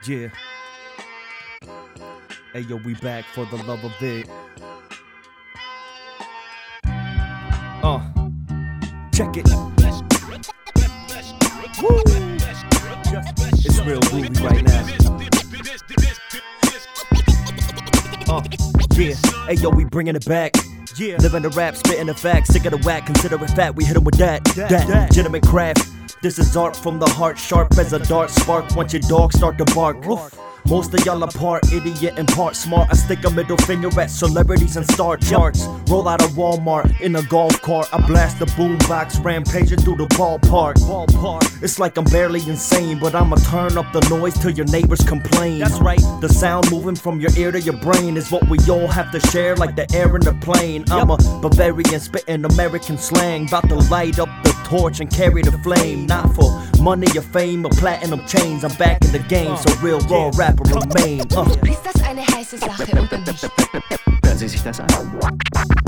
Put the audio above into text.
Yeah. Hey yo, we back for the love of it. Check it. Woo. It's real groovy right now. Yeah. Hey yo, we bringing it back. Yeah. Living the rap, spitting the facts, sick of the whack, consider it fat, we hit 'em with that legitimate craft. This is art from the heart, sharp as a dart spark once your dogs start to bark. Most of y'all are part idiot and part smart. I stick a middle finger at celebrities and star charts. Roll out of Walmart in a golf cart. I blast the boombox, rampaging through the ballpark. It's like I'm barely insane, but I'ma turn up the noise till your neighbors complain. That's right. The sound moving from your ear to your brain is what we all have to share, like the air in the plane. I'm a Bavarian spitting American slang, about to light up the torch and carry the flame. Not for money or fame or platinum chains. I'm back in the game, so real raw rapper remain. Ist das eine heiße Sache oder nicht? Hören Sie sich das an.